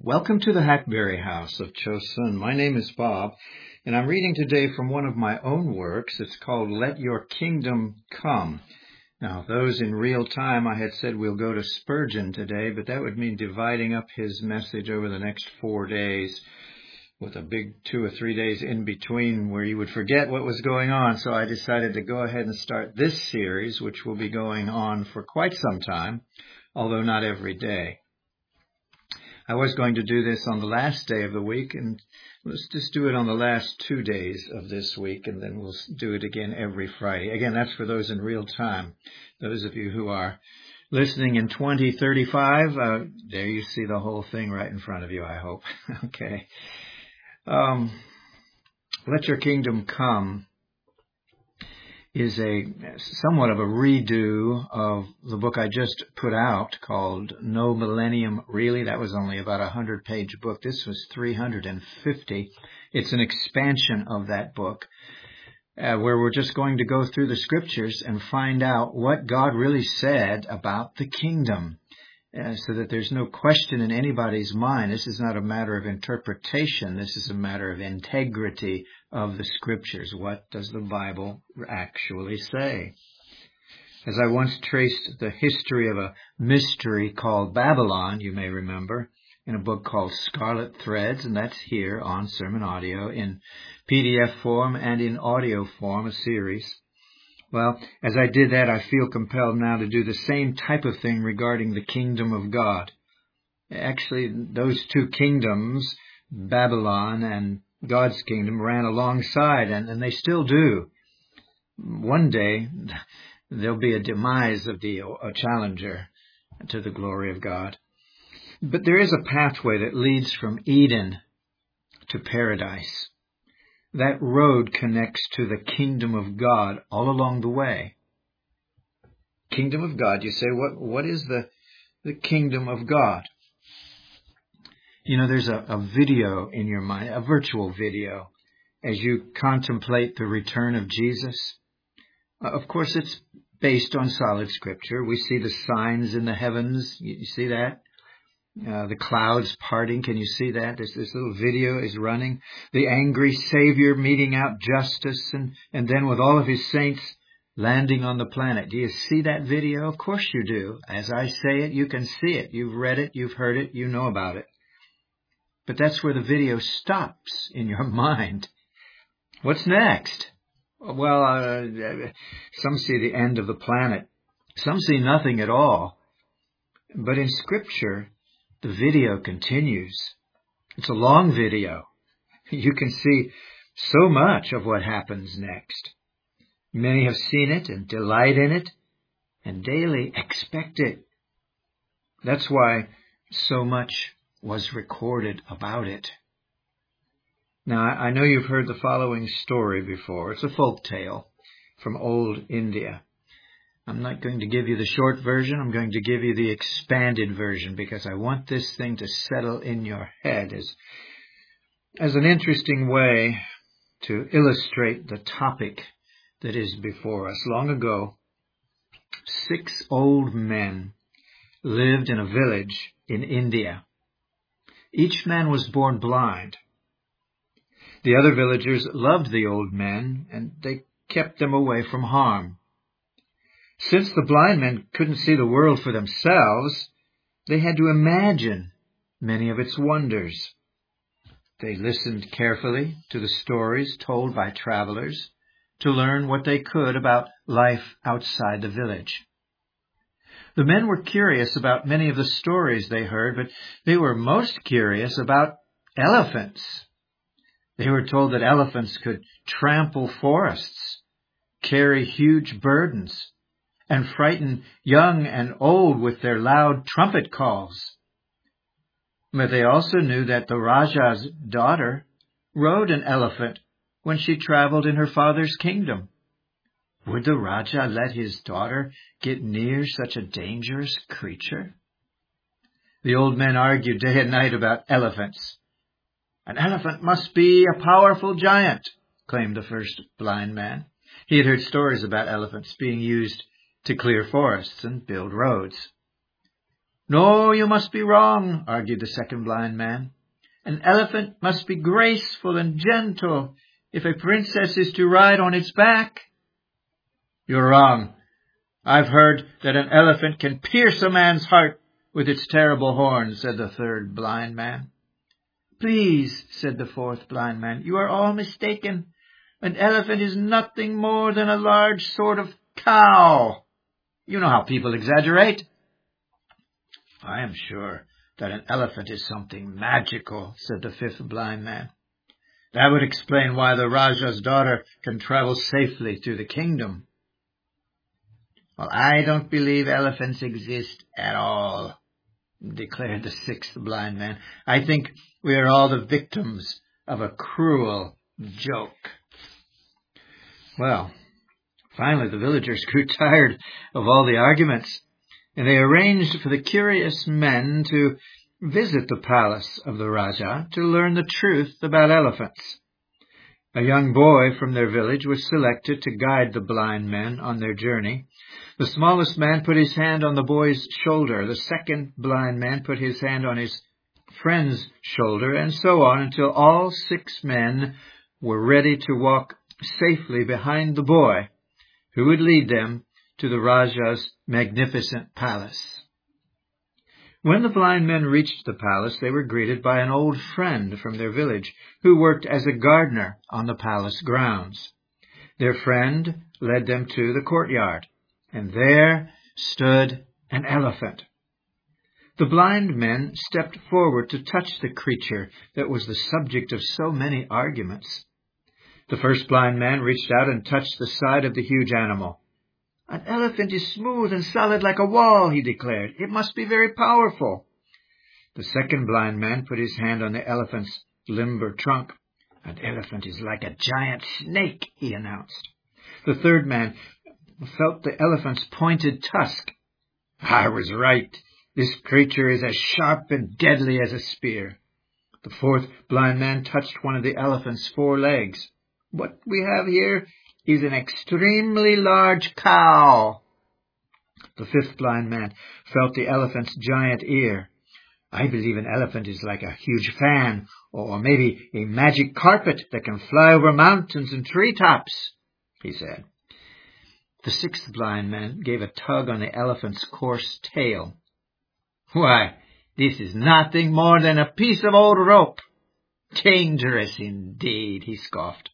Welcome to the Hackberry House of Chosun. My name is Bob, and I'm reading today from one of my own works. It's called Let Your Kingdom Come. Now, those in real time, I had said we'll go to Spurgeon today, but that would mean dividing up his message over the next 4 days with a big 2 or 3 days in between where you would forget what was going on. So I decided to go ahead and start this series, which will be going on for quite some time, although not every day. I was going to do this on the last day of the week, and let's just do it on the last 2 days of this week, and then we'll do it again every Friday. Again, that's for those in real time. Those of you who are listening in 2035, there you see the whole thing right in front of you, I hope. Okay. Let Your Kingdom Come is somewhat of a redo of the book I just put out called No Millennium Really. That was only about a 100-page book. This was 350. It's an expansion of that book where we're just going to go through the scriptures and find out what God really said about the kingdom so that there's no question in anybody's mind. This is not a matter of interpretation. This is a matter of integrity of the scriptures. What does the Bible actually say? As I once traced the history of a mystery called Babylon, you may remember, in a book called Scarlet Threads, and that's here on Sermon Audio in PDF form and in audio form, a series. Well, as I did that, I feel compelled now to do the same type of thing regarding the kingdom of God. Actually, those two kingdoms, Babylon and God's kingdom, ran alongside, and they still do. One day, there'll be a demise of the challenger to the glory of God. But there is a pathway that leads from Eden to paradise. That road connects to the kingdom of God all along the way. Kingdom of God, you say, what is the kingdom of God? You know, there's a video in your mind, a virtual video, as you contemplate the return of Jesus. Of course, it's based on solid scripture. We see the signs in the heavens. You see that? The clouds parting. Can you see that? This little video is running. The angry Savior meting out justice and then with all of his saints landing on the planet. Do you see that video? Of course you do. As I say it, you can see it. You've read it. You've heard it. You know about it. But that's where the video stops in your mind. What's next? Well, some see the end of the planet. Some see nothing at all. But in Scripture, the video continues. It's a long video. You can see so much of what happens next. Many have seen it and delight in it and daily expect it. That's why so much was recorded about it. Now, I know you've heard the following story before. It's a folk tale from old India. I'm not going to give you the short version. I'm going to give you the expanded version because I want this thing to settle in your head as an interesting way to illustrate the topic that is before us. Long ago, 6 old men lived in a village in India. Each man was born blind. The other villagers loved the old men, and they kept them away from harm. Since the blind men couldn't see the world for themselves, they had to imagine many of its wonders. They listened carefully to the stories told by travelers to learn what they could about life outside the village. The men were curious about many of the stories they heard, but they were most curious about elephants. They were told that elephants could trample forests, carry huge burdens, and frighten young and old with their loud trumpet calls. But they also knew that the Raja's daughter rode an elephant when she traveled in her father's kingdom. Would the Raja let his daughter get near such a dangerous creature? The old men argued day and night about elephants. An elephant must be a powerful giant, claimed the first blind man. He had heard stories about elephants being used to clear forests and build roads. "No, you must be wrong," argued the second blind man. "An elephant must be graceful and gentle if a princess is to ride on its back." "You're wrong. I've heard that an elephant can pierce a man's heart with its terrible horns," said the third blind man. "Please," said the fourth blind man, "you are all mistaken. An elephant is nothing more than a large sort of cow. You know how people exaggerate." "I am sure that an elephant is something magical," said the fifth blind man. "That would explain why the Raja's daughter can travel safely through the kingdom." "Well, I don't believe elephants exist at all," declared the sixth blind man. "I think we are all the victims of a cruel joke." Well, finally the villagers grew tired of all the arguments, and they arranged for the curious men to visit the palace of the Raja to learn the truth about elephants. A young boy from their village was selected to guide the blind men on their journey. The smallest man put his hand on the boy's shoulder. The second blind man put his hand on his friend's shoulder, and so on until all 6 men were ready to walk safely behind the boy, who would lead them to the Raja's magnificent palace. When the blind men reached the palace, they were greeted by an old friend from their village, who worked as a gardener on the palace grounds. Their friend led them to the courtyard, and there stood an elephant. The blind men stepped forward to touch the creature that was the subject of so many arguments. The first blind man reached out and touched the side of the huge animal. "An elephant is smooth and solid like a wall," he declared. "It must be very powerful." The second blind man put his hand on the elephant's limber trunk. "An elephant is like a giant snake," he announced. The third man felt the elephant's pointed tusk. "I was right. This creature is as sharp and deadly as a spear." The fourth blind man touched one of the elephant's 4 legs. "What we have here is an extremely large cow." The fifth blind man felt the elephant's giant ear. "I believe an elephant is like a huge fan, or maybe a magic carpet that can fly over mountains and treetops," he said. The sixth blind man gave a tug on the elephant's coarse tail. "Why, this is nothing more than a piece of old rope. Dangerous indeed," he scoffed.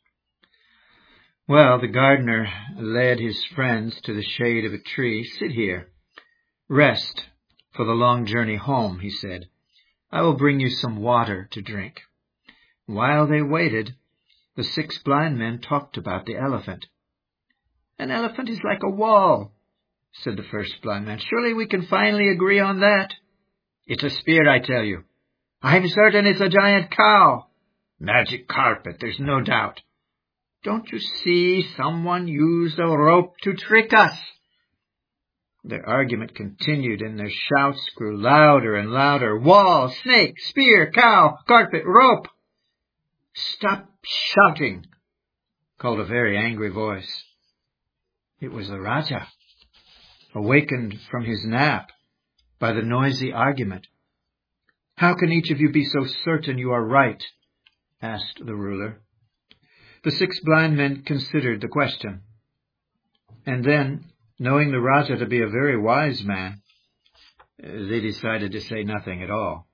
Well, the gardener led his friends to the shade of a tree. "Sit here. Rest for the long journey home," he said. "I will bring you some water to drink." While they waited, the 6 blind men talked about the elephant. "An elephant is like a wall," said the first blind man. "Surely we can finally agree on that." "It's a spear, I tell you." "I'm certain it's a giant cow." "Magic carpet, there's no doubt." "Don't you see, someone used a rope to trick us?" Their argument continued, and their shouts grew louder and louder. "Wall, snake, spear, cow, carpet, rope." "Stop shouting," called a very angry voice. It was the Raja, awakened from his nap by the noisy argument. "How can each of you be so certain you are right?" asked the ruler. The 6 blind men considered the question, and then, knowing the Raja to be a very wise man, they decided to say nothing at all.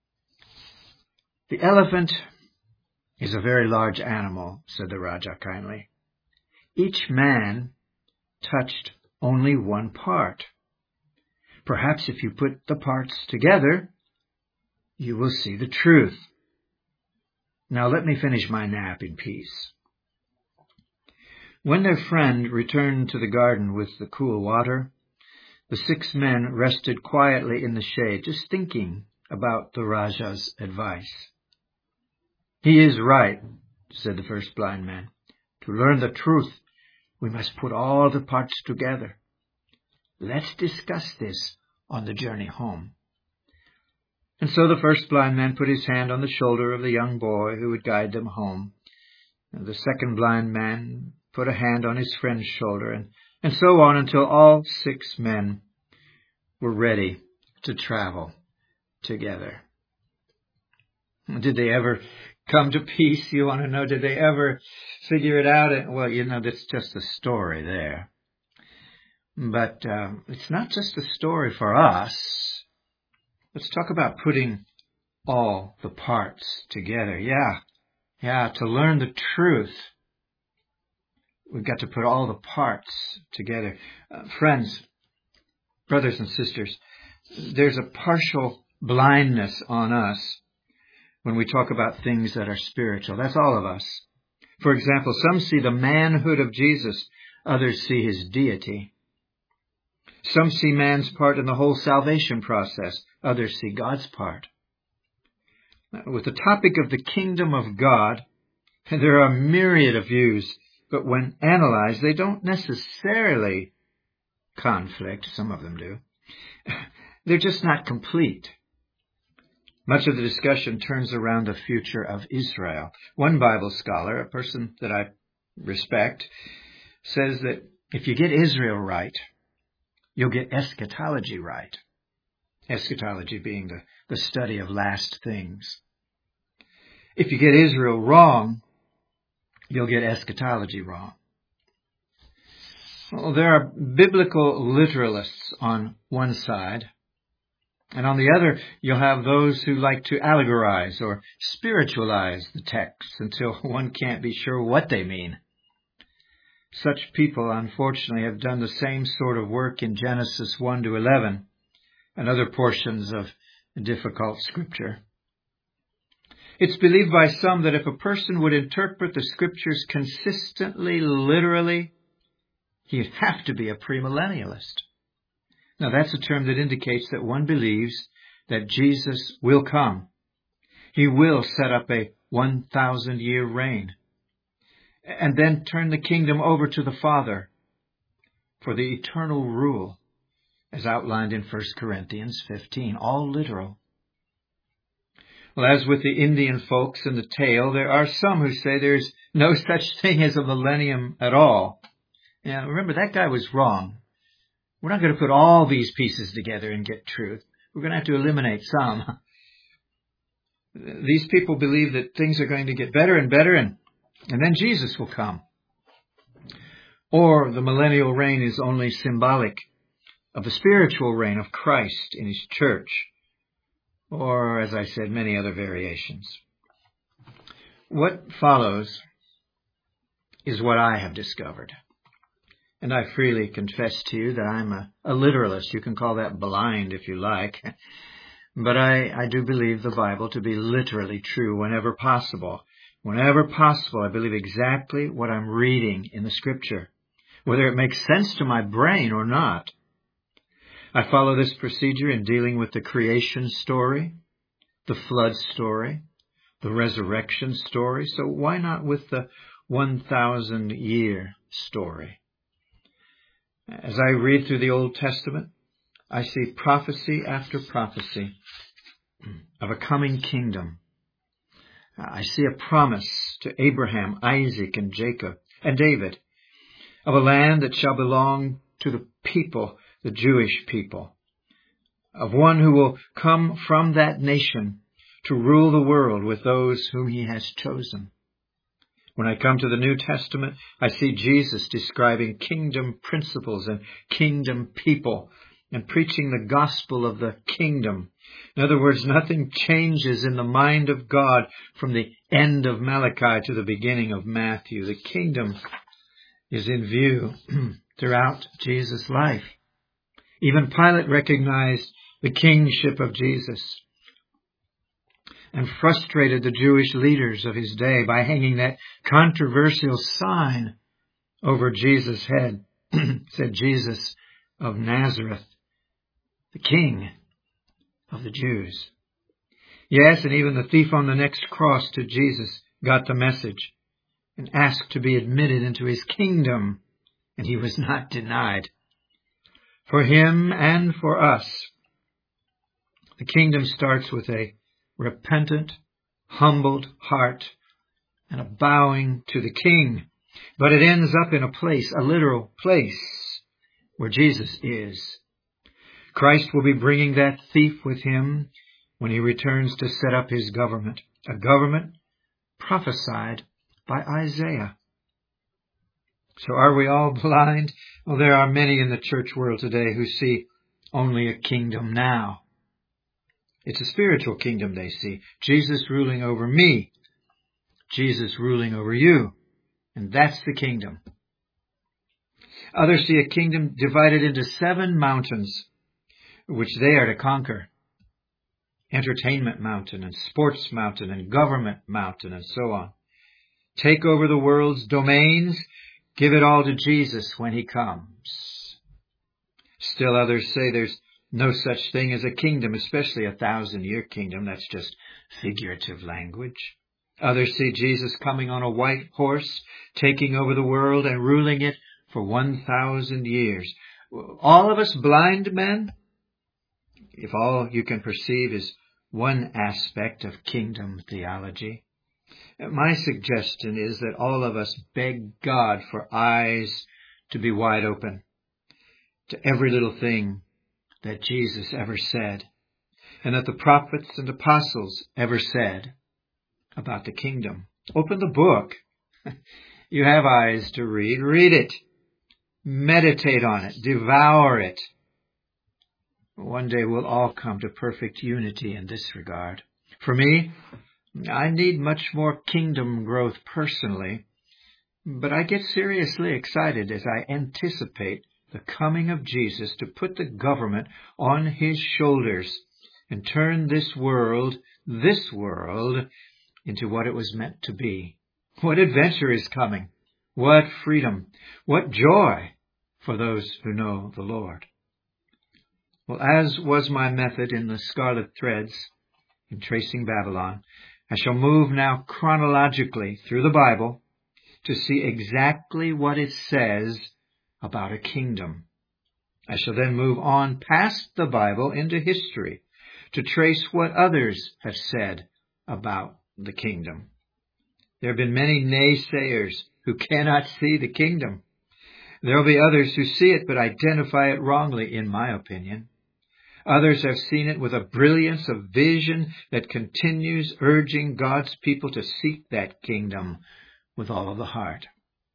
"The elephant is a very large animal," said the Raja kindly. "Each man touched only one part. Perhaps if you put the parts together, you will see the truth. Now let me finish my nap in peace." When their friend returned to the garden with the cool water, the 6 men rested quietly in the shade, just thinking about the Raja's advice. "He is right," said the first blind man. "To learn the truth, we must put all the parts together. Let's discuss this on the journey home." And so the first blind man put his hand on the shoulder of the young boy who would guide them home. And the second blind man put a hand on his friend's shoulder, and so on until all 6 men were ready to travel together. Did they ever come to peace? You want to know, did they ever figure it out? Well, that's just a story there. But it's not just a story for us. Let's talk about putting all the parts together. Yeah, to learn the truth, we've got to put all the parts together. Friends, brothers and sisters, there's a partial blindness on us when we talk about things that are spiritual. That's all of us. For example, some see the manhood of Jesus. Others see his deity. Some see man's part in the whole salvation process. Others see God's part. With the topic of the kingdom of God, there are a myriad of views, but when analyzed, they don't necessarily conflict. Some of them do. They're just not complete. Much of the discussion turns around the future of Israel. One Bible scholar, a person that I respect, says that if you get Israel right, you'll get eschatology right. Eschatology being the study of last things. If you get Israel wrong, you'll get eschatology wrong. Well, there are biblical literalists on one side, and on the other, you'll have those who like to allegorize or spiritualize the text until one can't be sure what they mean. Such people, unfortunately, have done the same sort of work in Genesis 1 to 11 and other portions of difficult scripture. It's believed by some that if a person would interpret the scriptures consistently, literally, he'd have to be a premillennialist. Now, that's a term that indicates that one believes that Jesus will come. He will set up a 1,000-year reign and then turn the kingdom over to the Father for the eternal rule, as outlined in 1 Corinthians 15, all literal. Well, as with the Indian folks in the tale, there are some who say there's no such thing as a millennium at all. Now, remember, that guy was wrong. We're not going to put all these pieces together and get truth. We're going to have to eliminate some. These people believe that things are going to get better and better, and then Jesus will come. Or the millennial reign is only symbolic of the spiritual reign of Christ in his church. Or, as I said, many other variations. What follows is what I have discovered. And I freely confess to you that I'm a literalist. You can call that blind if you like. But I do believe the Bible to be literally true whenever possible. Whenever possible, I believe exactly what I'm reading in the Scripture, whether it makes sense to my brain or not. I follow this procedure in dealing with the creation story, the flood story, the resurrection story. So why not with the 1,000-year story? As I read through the Old Testament, I see prophecy after prophecy of a coming kingdom. I see a promise to Abraham, Isaac, and Jacob, and David, of a land that shall belong to the people, the Jewish people, of one who will come from that nation to rule the world with those whom he has chosen. When I come to the New Testament, I see Jesus describing kingdom principles and kingdom people and preaching the gospel of the kingdom. In other words, nothing changes in the mind of God from the end of Malachi to the beginning of Matthew. The kingdom is in view throughout Jesus' life. Even Pilate recognized the kingship of Jesus and frustrated the Jewish leaders of his day by hanging that controversial sign over Jesus' head. It said, Jesus of Nazareth, the King of the Jews. Yes, and even the thief on the next cross to Jesus got the message and asked to be admitted into his kingdom, and he was not denied. For him and for us, the kingdom starts with a repentant, humbled heart and a bowing to the King. But it ends up in a place, a literal place, where Jesus is. Christ will be bringing that thief with him when he returns to set up his government, a government prophesied by Isaiah. So are we all blind? Well, there are many in the church world today who see only a kingdom now. It's a spiritual kingdom they see. Jesus ruling over me. Jesus ruling over you. And that's the kingdom. Others see a kingdom divided into 7 mountains, which they are to conquer. Entertainment mountain and sports mountain and government mountain and so on. Take over the world's domains. Give it all to Jesus when he comes. Still others say there's no such thing as a kingdom, especially a 1,000-year kingdom. That's just figurative language. Others see Jesus coming on a white horse, taking over the world and ruling it for 1,000 years. All of us blind men, if all you can perceive is one aspect of kingdom theology, my suggestion is that all of us beg God for eyes to be wide open to every little thing that Jesus ever said, and that the prophets and apostles ever said about the kingdom. Open the book. You have eyes to read. Read it. Meditate on it. Devour it. One day we'll all come to perfect unity in this regard. For me, I need much more kingdom growth personally, but I get seriously excited as I anticipate the coming of Jesus to put the government on his shoulders and turn this world into what it was meant to be. What adventure is coming? What freedom? What joy for those who know the Lord? Well, as was my method in the Scarlet Threads in tracing Babylon, I shall move now chronologically through the Bible to see exactly what it says about a kingdom. I shall then move on past the Bible into history to trace what others have said about the kingdom. There have been many naysayers who cannot see the kingdom. There will be others who see it but identify it wrongly, in my opinion. Others have seen it with a brilliance of vision that continues urging God's people to seek that kingdom with all of the heart.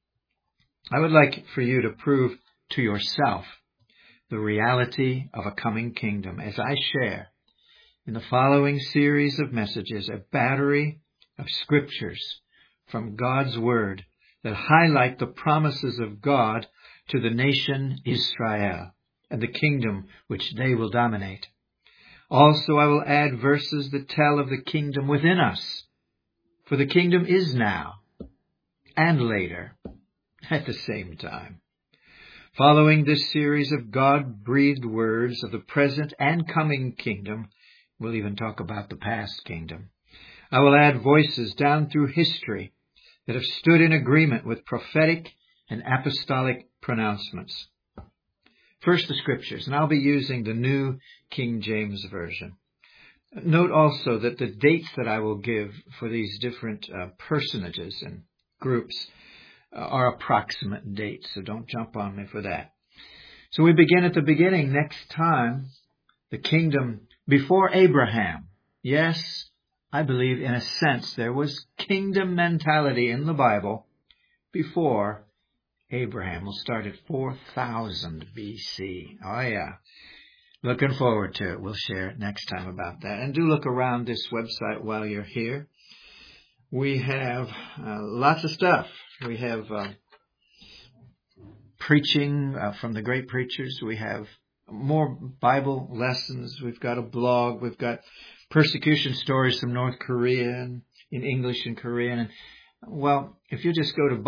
I would like for you to prove to yourself the reality of a coming kingdom as I share in the following series of messages a battery of scriptures from God's Word that highlight the promises of God to the nation Israel and the kingdom which they will dominate. Also, I will add verses that tell of the kingdom within us, for the kingdom is now and later at the same time. Following this series of God-breathed words of the present and coming kingdom, we'll even talk about the past kingdom. I will add voices down through history that have stood in agreement with prophetic and apostolic pronouncements. First, the scriptures, and I'll be using the New King James Version. Note also that the dates that I will give for these different personages and groups are approximate dates, so don't jump on me for that. So we begin at the beginning next time, the kingdom before Abraham. Yes, I believe in a sense there was kingdom mentality in the Bible before Abraham. We'll start at 4000 BC. Oh yeah. Looking forward to it. We'll share it next time about that. And do look around this website while you're here. We have lots of stuff. We have preaching from the great preachers. We have more Bible lessons. We've got a blog. We've got persecution stories from North Korea in English and Korean. And, well, if you just go to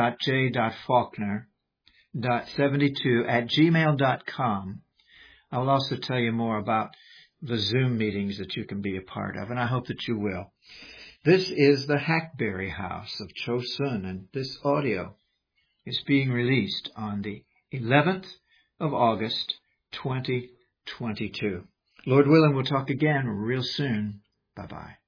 bob.j.faulkner.72@gmail.com, I will also tell you more about the Zoom meetings that you can be a part of, and I hope that you will. This is the Hackberry House of Chosun, and this audio is being released on the 11th of August, 2022. Lord willing, we'll talk again real soon. Bye-bye.